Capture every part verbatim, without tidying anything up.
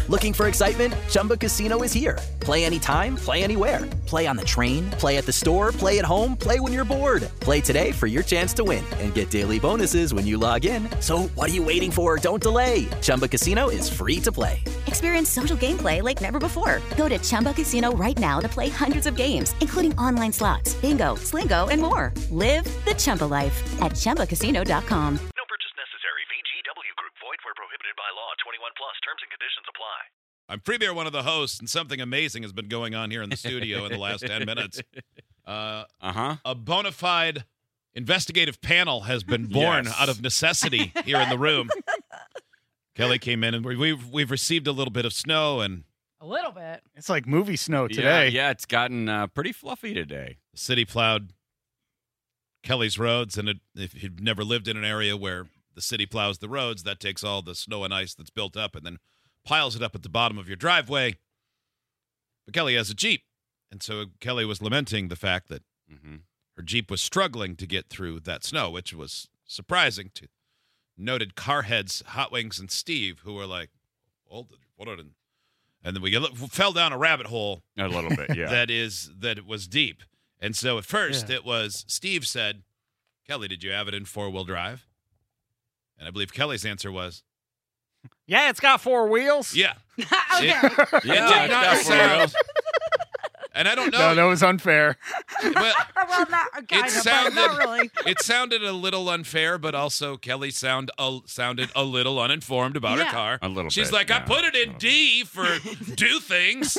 Looking for excitement? Chumba Casino is here. Play anytime, play anywhere. Play on the train, play at the store, play at home, play when you're bored. Play today for your chance to win and get daily bonuses when you log in. So what are you waiting for? Don't delay. Chumba Casino is free to play. Experience social gameplay like never before. Go to Chumba Casino right now to play hundreds of games, including online slots, bingo, Slingo, and more. Live the Chumba life at Chumba Casino dot com. No purchase necessary. V G W Group. Void where prohibited by law. twenty-one plus. Terms and conditions apply. I'm Freebeer, one of the hosts, and something amazing has been going on here in the studio in the last ten minutes. Uh, uh-huh. A bona fide investigative panel has been born Yes. out of necessity here in the room. Kelly came in, and we've we've received a little bit of snow, and A little bit. It's like movie snow today. Yeah, yeah it's gotten uh, pretty fluffy today. the city plowed Kelly's roads. And it, if you've never lived in an area where the city plows the roads, that takes all the snow and ice that's built up and then piles it up at the bottom of your driveway. But Kelly has a Jeep, and so Kelly was lamenting the fact that Mm-hmm. her Jeep was struggling to get through that snow, which was surprising to noted car heads, Hot Wings, and Steve, who were like, "Oh, what?" Are and then we fell down a rabbit hole. A little bit, yeah. that is that it was deep, and so at first Yeah. it was Steve said, "Kelly, did you have it in four wheel drive?" And I believe Kelly's answer was, Yeah, it's got four wheels. "Yeah." Okay. yeah, It did it's not got four sound- wheels. And I don't know. No, that was unfair. Well, well, not kind of, sounded- but not really. it sounded a little unfair, but also Kelly sound a, sounded a little uninformed about Yeah. her car. A little She's bit, like, I yeah, put it a in little D for do things,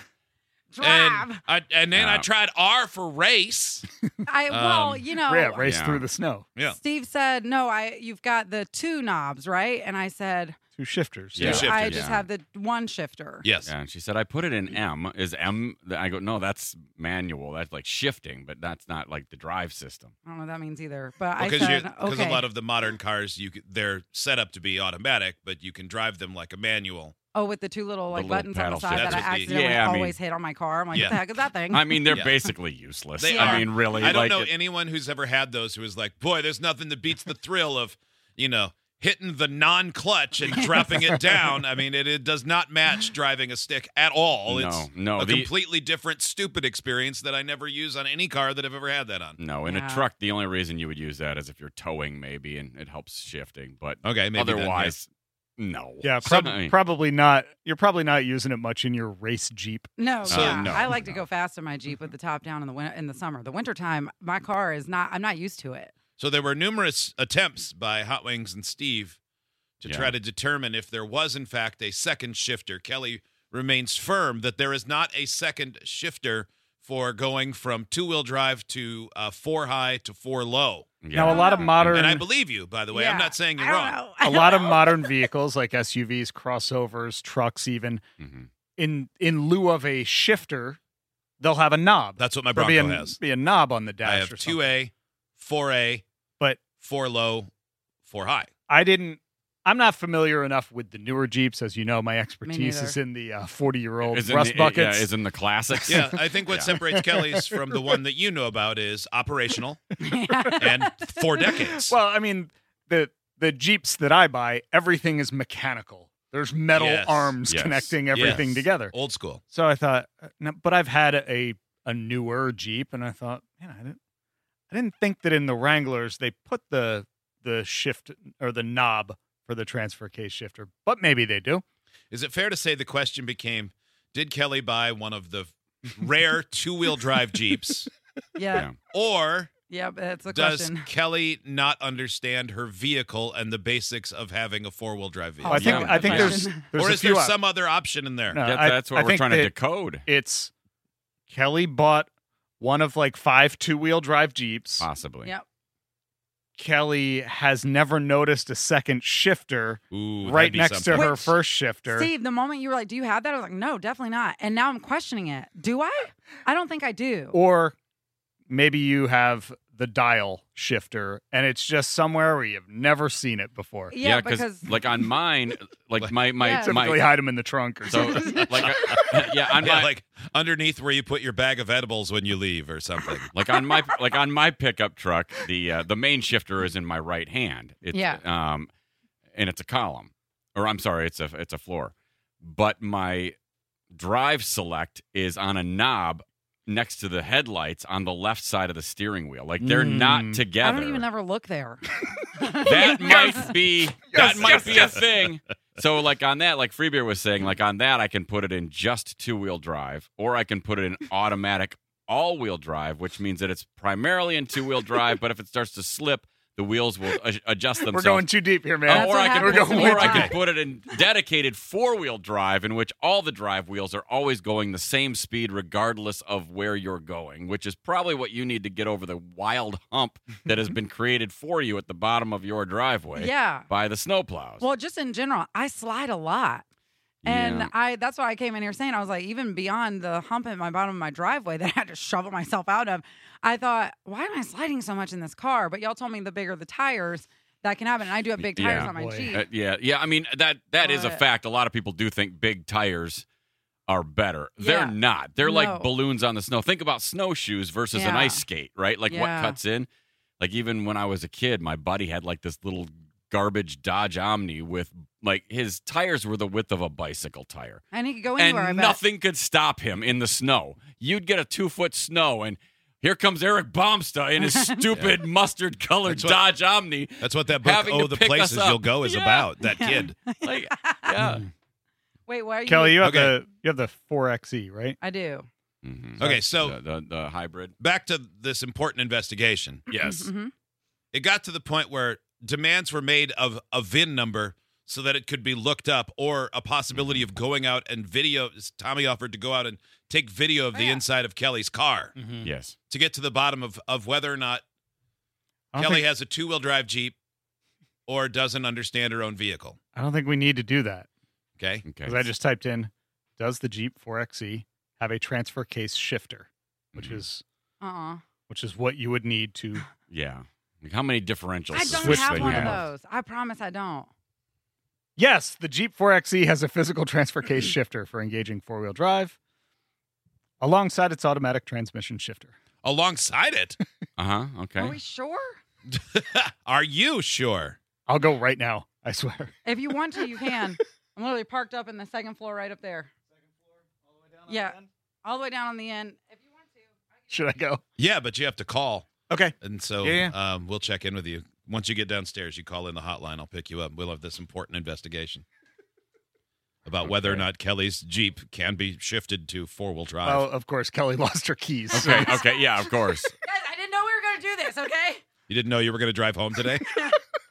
Drive. and I, and then I Yeah. tried R for race. I well, Um, you know, yeah, race Yeah. through the snow. Yeah, Steve said, "No, I you've got the two knobs, right?" And I said, Two shifters. Two Yeah. shifters. "I just Yeah. have the one shifter." yes. Yeah, and she said, I put it in M. Is M, I go, no, that's manual. That's like shifting, but that's not like the drive system. I don't know what that means either, but Because I said, because "Okay." a lot of the modern cars, you c- they're set up to be automatic, but you can drive them like a manual. oh, with the two little like little buttons on the paddle side shift. that I That's what the- accidentally Yeah, I mean- always hit on my car. I'm like, Yeah. "What the heck is that thing?" I mean, they're Yeah. basically useless. They I are. mean, really. I don't like know it- anyone who's ever had those who is like, boy, there's nothing that beats the thrill of, you know, hitting the non-clutch and dropping it down. I mean, it, it does not match driving a stick at all. No, it's no, a the- completely different, stupid experience that I never use on any car that I've ever had that on. No, in Yeah. a truck, the only reason you would use that is if you're towing, maybe, and it helps shifting. But Okay, maybe then, yeah. otherwise, no. Yeah, So- prob- I mean, probably not. You're probably not using it much in your race Jeep. No, So- yeah. no, I like to no. go fast in my Jeep with the top down in the win- in the summer. The wintertime, my car is not. I'm not used to it. So there were numerous attempts by Hot Wings and Steve to Yeah. try to determine if there was, in fact, a second shifter. Kelly remains firm that there is not a second shifter for going from two-wheel drive to uh, four high to four low. yeah. Now, a lot of modern, And I believe you, by the way. I'm Yeah. not saying you're I don't wrong. know. a lot of modern vehicles like S U Vs, crossovers, trucks, even Mhm. in in lieu of a shifter, they'll have a knob. That's what my There'll be Bronco a, has. Be a knob on the dash. I or have something. two A, four A, But four low, four high. I didn't. I'm not familiar enough with the newer Jeeps, as you know. My expertise neither. is in the forty-year-old Is in rust the, buckets. Yeah, is in the classics. Yeah, I think what Yeah. separates Kelly's from the one that you know about is operational and four decades. Well, I mean, the the Jeeps that I buy, everything is mechanical. There's metal Yes. arms Yes. connecting everything Yes. together. Old school. So I thought, uh, no, but I've had a a newer Jeep, and I thought, man, I didn't, I didn't think that in the Wranglers they put the the shift or the knob for the transfer case shifter, but maybe they do. Is it fair to say the question became, did Kelly buy one of the rare two-wheel drive Jeeps, yeah, or yeah. That's the does question. Kelly not understand her vehicle and the basics of having a four-wheel drive vehicle? I think yeah. I think Yeah. there's there's or a is few there op- some other option in there? No, Yeah, I- that's what I we're think trying to that decode. It's Kelly bought one of like five two-wheel drive Jeeps. Possibly. Yep. Kelly has never noticed a second shifter Ooh, right that'd be next something. to her Which- first shifter. Steve, the moment you were like, "Do you have that?" I was like, "No, definitely not." And now I'm questioning it. Do I? I don't think I do. Or maybe you have the dial shifter and it's just somewhere where you've never seen it before. yeah, because because like on mine, like Like- my my Yeah. Typically my. hide them in the trunk or So something. like uh, yeah, on Yeah, my like underneath where you put your bag of edibles when you leave or something. like on my like on my pickup truck, the uh, the main shifter is in my right hand. It's, Yeah. Um, and it's a column, or I'm sorry, it's a it's a floor. but my drive select is on a knob next to the headlights on the left side of the steering wheel. Like they're Mm. not I together. don't even ever look there. That might be that Yes, might yes, be yes. a thing. So like on that, like Freebeer was saying, like on that I can put it in just two-wheel drive, or I can put it in automatic all-wheel drive, which means that it's primarily in two-wheel drive, but if it starts to slip, the wheels will a- adjust themselves. We're going too deep here, man. Uh, That's or what I can, happens put, to me or I a can lot. put it in dedicated four-wheel drive, in which all the drive wheels are always going the same speed, regardless of where you're going. Which is probably what you need to get over the wild hump that has been created for you at the bottom of your driveway Yeah. by the snowplows. Well, just in general, I slide a lot. And Yeah. I that's why I came in here saying, I was like, even beyond the hump at my bottom of my driveway that I had to shovel myself out of, I thought, why am I sliding so much in this car? But y'all told me the bigger the tires, that can happen. And I do have big tires Yeah. on my Boy. Jeep. Uh, yeah, yeah. I mean that that is a But- fact. A lot of people do think big tires are better. They're Yeah. not. They're No. like balloons on the snow. Think about snowshoes versus an Yeah. ice skate, right? Like what Yeah. cuts in. Like even when I was a kid, my buddy had like this little garbage Dodge Omni with like his tires were the width of a bicycle tire. And he could go anywhere, I And bet. nothing could stop him in the snow. You'd get a two foot snow, and here comes Eric Baumsta in his stupid mustard colored That's what- Dodge Omni. That's what that book, Having Oh, to the pick us Places up. You'll Go, is Yeah. about. That kid. Like, yeah. Wait, why are you? Kelly, you have Okay. the you have the four X E, right? I do. Mhm. Okay, so the, the, the hybrid. back to this important investigation. Yes. Mhm. It got to the point where demands were made of a V I N number so that it could be looked up, or a possibility of going out and video. Tommy offered to go out and take video of Oh, the yeah. inside of Kelly's car Yes. to get to the bottom of, of whether or not I don't Kelly think- has a two-wheel drive Jeep or doesn't understand her own vehicle. I don't think we need to do that Okay? Okay. because I just typed in, does the Jeep four X E have a transfer case shifter, which Mhm. is Uh-uh. which is what you would need to. Yeah. Like how many differentials? I does don't switch this have thing one thing of have? those. I promise I don't. Yes, the Jeep four X E has a physical transfer case shifter for engaging four wheel drive, alongside its automatic transmission shifter. Alongside it. Uh huh. Okay. Are we sure? Are you sure? I'll go right now. I swear. If you want to, you can. I'm literally parked up in the second floor right up there. Yeah. All the way down on the end. If you want to. Should I go? Yeah, but you have to call. Okay. And so Yeah, Um, we'll check in with you. Once you get downstairs, you call in the hotline. I'll pick you up. We'll have this important investigation about whether or Okay. not Kelly's Jeep can be shifted to four-wheel drive. Well, of course, Kelly lost her keys. Okay. Okay. Yeah. Of course. Guys, I didn't know we were going to do this, okay? You didn't know you were going to drive home today? Crap.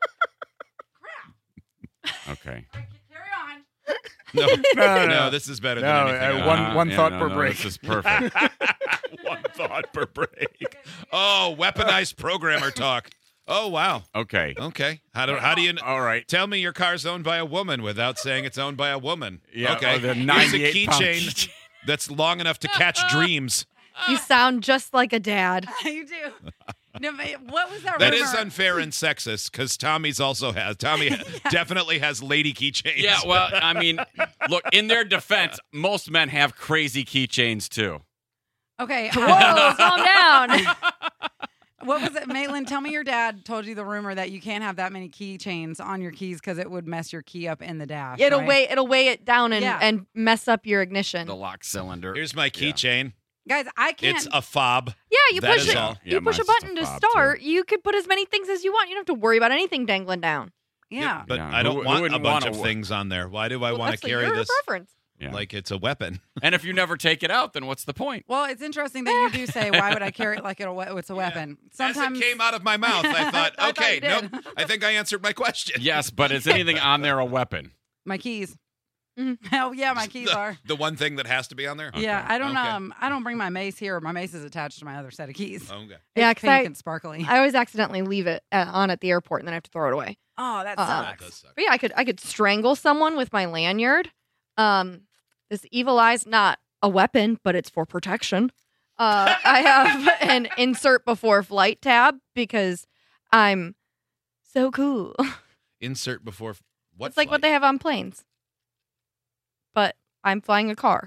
Okay. All right, carry on. No, No, no, no, no. this is better No, than anything. uh, one- Uh-huh. one Yeah, thought no, per no, break. This is perfect. One thought per break. Oh, weaponized programmer talk. Oh, wow. Okay. Okay. How do how do you All right. tell me your car's owned by a woman without saying it's owned by a woman? Yeah. Okay. oh, the Here's a ninety-eight pound keychain keychain. that's long enough to catch dreams. You sound just like a dad. You do. No, but what was that That rumor? is unfair and sexist because Tommy's also has. Tommy definitely has lady keychains. Yeah. Well, I mean, look. In their defense, most men have crazy keychains too. Okay. Whoa, uh, calm down. what was it? Maitland, tell me your dad told you the rumor that you can't have that many keychains on your keys because it would mess your key up in the dash. It'll right? weigh it'll weigh it down and, Yeah. and mess up your ignition. The lock cylinder. Here's my keychain. Guys, I can't. It's a fob. Yeah, you That push is it. all. Yeah, You push a mine's just a button to fob, too. start. You could put as many things as you want. You don't have to worry about anything dangling down. yeah. But Yeah, I who- don't who want a wouldn't bunch wanna of wa- things on there. Why do I Well, want that's to like carry your this preference. Yeah. like it's a weapon? And if you never take it out, then what's the point? Well, it's interesting that you do say, "Why would I carry it like it a, it's a weapon?" Sometimes As it came out of my mouth, I thought, I thought okay, you did. nope. I think I answered my question. Yes, but is anything on there a weapon? my keys. Mhm. Hell yeah, my keys the, are. the one thing that has to be on there. Yeah, I don't Okay. um I don't bring my mace here. My mace is attached to my other set of keys. Okay. Yeah, It's 'cause pink I- and sparkly. I always accidentally leave it uh, on at the airport and then I have to throw it away. oh, that Uh, That sucks. does suck. But yeah, I could I could strangle someone with my lanyard. Um, this evil eye's not a weapon, but it's for protection. Uh, I have an insert before flight tab because I'm so cool. Insert before what? it's like what they have on planes, but I'm flying a car.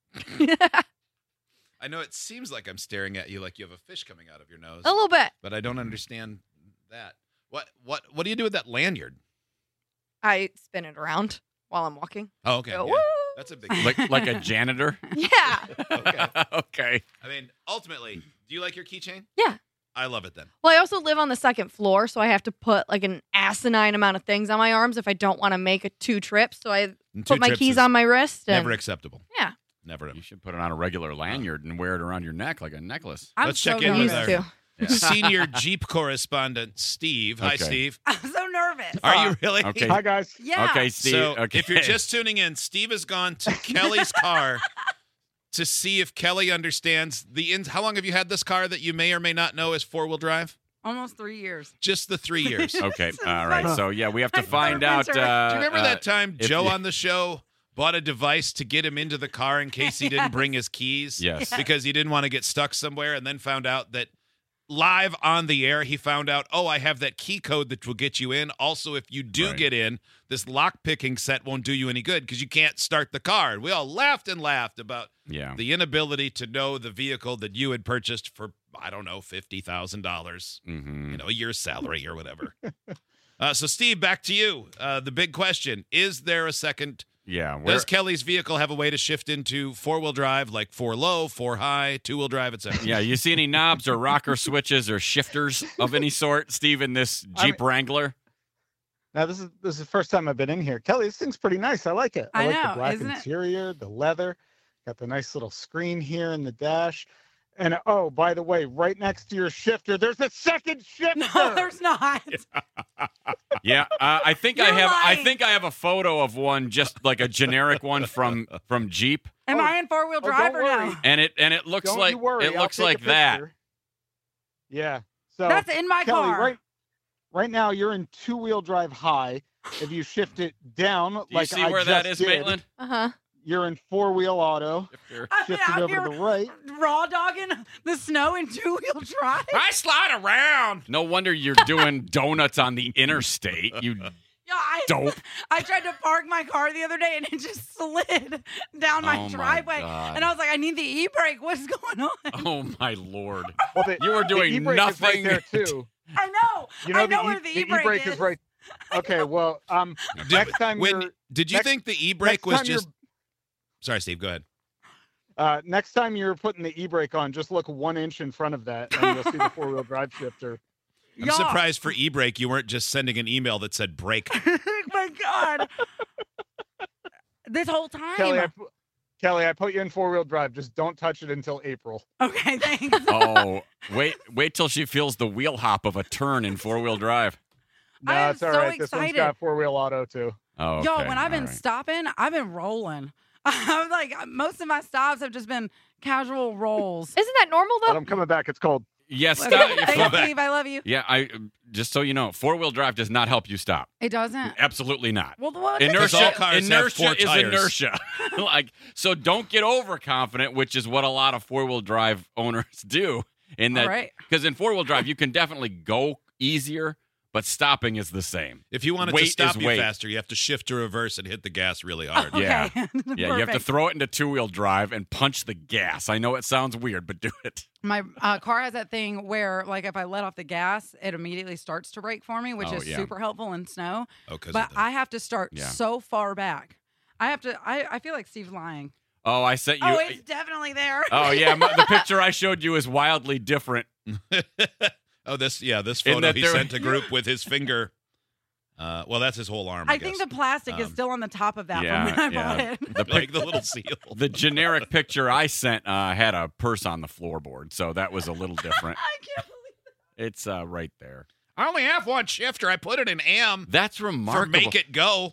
I know it seems like I'm staring at you like you have a fish coming out of your nose, A little bit. but I don't understand that. What what what do you do with that lanyard? I spin it around while I'm walking. Oh, okay. Go, yeah. woo! That's a big like like a janitor. Yeah. Okay. Okay. I mean, ultimately, do you like your keychain? Yeah. I love it then. Well, I also live on the second floor, so I have to put like an asinine amount of things on my arms if I don't want to make a two trips. So I And two put my trips keys is on my wrist. And, Never acceptable. yeah. Never. You should put it on a regular lanyard and wear it around your neck like a necklace. I'm Let's so check in with Used nervous. our to. senior Jeep correspondent, Steve. Hi, Okay. Steve. I'm so nervous. Are you really? Okay. Hi, guys. Yeah. Okay, Steve. So, okay. if you're just tuning in, Steve has gone to Kelly's car to see if Kelly understands the ins. How long have you had this car that you may or may not know is four-wheel drive? Almost three years. Just the three years. Do Okay. So All right. funny. So yeah, we have to I find never out. been to- Uh, you remember uh, that time if Joe you- on the show bought a device to get him into the car in case he didn't Yes. bring his keys? Yes. Because he didn't want to get stuck somewhere, and then found out that live on the air, he found out, oh, I have that key code that will get you in. Also, if you do Right. get in, this lock picking set won't do you any good because you can't start the car. And we all laughed and laughed about Yeah. the inability to know the vehicle that you had purchased for, I don't know, fifty thousand dollars, Mm-hmm. you know, a year's salary or whatever. uh, so, Steve, back to you. Uh, the big question, is there a second? Yeah. Where, Does Kelly's vehicle have a way to shift into four-wheel drive, like four low, four high, two-wheel drive, et cetera? yeah. You see any knobs or rocker switches or shifters of any sort, Steve, in this I Jeep Wrangler? Now this is this is the first time I've been in here. Kelly, this thing's pretty nice. I like it. I, I like know, the black isn't it? interior, the leather. Got the nice little screen here in the dash. And oh, by the way, right next to your shifter, there's a second shifter. No, there's not. Yeah, uh, I think I You're have. I lying. think I have a photo of one, just like a generic one from from Jeep, Am Oh, I in four wheel oh, drive don't or worry. no? and it and it looks Don't like you worry. it I'll looks take a like that. picture. Yeah. So That's in my Kelly, car. right right now you're in two-wheel drive high. If you shift it down, Do you like see I where that is, just did, Maitland? Uh huh. you're in four-wheel auto. Shifter. I'm Shift it out over here to the right. raw dogging the snow in two wheel drive. I slide around. No wonder you're doing donuts on the interstate. You Yeah, I, dope. I tried to park my car the other day and it just slid down my Oh, my driveway. God. And I was like, I need the e brake. What's going on? Oh my lord! Well, the, You were the doing e-brake nothing. Is right there too. I know. You know, I know the, where e- the the e brake e-brake is. is right. Okay, well, um, Did, next time when, you're did you next- think the e-brake next was time you're- just? Sorry, Steve. Go ahead. uh, next time you're putting the e-brake on, just look one inch in front of that, and you'll see the four-wheel drive shifter. I'm Yeah. surprised for e-brake you weren't just sending an email that said brake. Oh my God. This whole time. Kelly, I, pu- Kelly, I put you in four-wheel drive. Just don't touch it until April. Okay, thanks. Oh, wait, wait till she feels the wheel hop of a turn in four wheel drive. No, I am it's all so right. This one's excited. got four-wheel auto too. Oh, okay. Yo, when I've been all right. stopping, I've been rolling. I'm like, most of my stops have just been casual rolls. Isn't that normal But though? I'm coming back. It's cold. Yes, Okay, stop. thanks, Go back. Steve. I love you. Yeah, I just so you know, four wheel drive does not help you stop. It doesn't. Absolutely not. Well, what? Because Inertia, all cars have inertia four is tires. inertia. Like, so don't get overconfident, which is what a lot of four wheel drive owners do. In that, All right. because in four wheel drive you can definitely go easier, but stopping is the same. If you want it Weight to stop is you weight. faster, you have to shift to reverse and hit the gas really hard. Okay. Yeah. Yeah, you have to Perfect. throw it into two wheel drive and punch the gas. I know it sounds weird, but do it. My uh, car has that thing where, like, if I let off the gas, it immediately starts to brake for me, which Oh, is yeah. super helpful in snow. Oh, 'cause But of the- I have to start Yeah. so far back. I have to. I, I feel like Steve's lying. Oh, I sent you. oh, it's definitely there. Oh, yeah, my, the picture I showed you is wildly different. oh, this yeah, this In photo that he there- sent a group with his finger. Uh, well, that's his whole arm. I, I think guess. the plastic is Um, still on the top of that yeah, from when I yeah. bought it. The, pic- like the little seal. the generic picture I sent uh, had a purse on the floorboard, so that was a little different. I can't believe It's uh, right there. I only have one shifter. I put it in am That's for remarkable. make it go.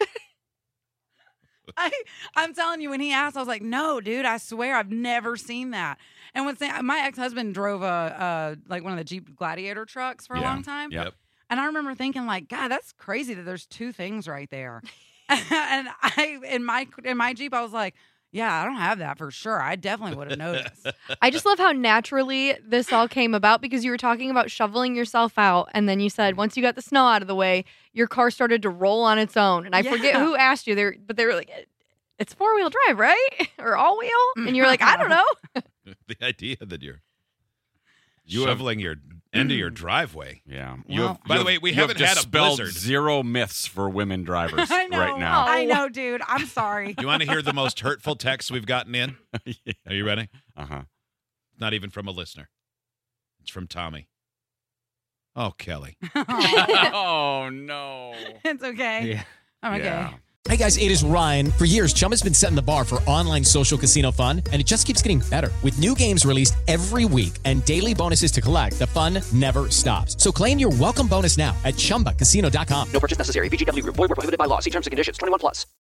I, I'm telling you, when he asked, I was like, no, dude, I swear I've never seen that. And when Sam- my ex-husband drove a, uh, like one of the Jeep Gladiator trucks for a Yeah. long time. Yep. And I remember thinking like, God, that's crazy that there's two things right there. and I, in my, in my Jeep, I was like, yeah, I don't have that for sure. I definitely would have noticed. I just love how naturally this all came about because you were talking about shoveling yourself out, and then you said once you got the snow out of the way, your car started to roll on its own. And I forget Yeah. who asked you there, but they were like, "It's four wheel drive, right? Or all wheel?" And you're like, "I don't know." The idea that you're You have- shoveling your Into your driveway. Yeah. Well- You have, By you the way, have- we you have haven't had a dispelled blizzard. zero myths for women drivers I know. right now. I know, dude. I'm sorry. You want to hear the most hurtful texts we've gotten in? Yeah. Are you ready? Uh-huh. Not even from a listener. It's from Tommy. Oh, Kelly. Oh, no. It's okay. Yeah. I'm okay. Yeah. Hey guys, it is Ryan. For years, Chumba's been setting the bar for online social casino fun, and it just keeps getting better. With new games released every week and daily bonuses to collect, the fun never stops. So claim your welcome bonus now at chumba casino dot com. No purchase necessary. V G W Group. Void where prohibited by law. See terms and conditions. twenty-one plus.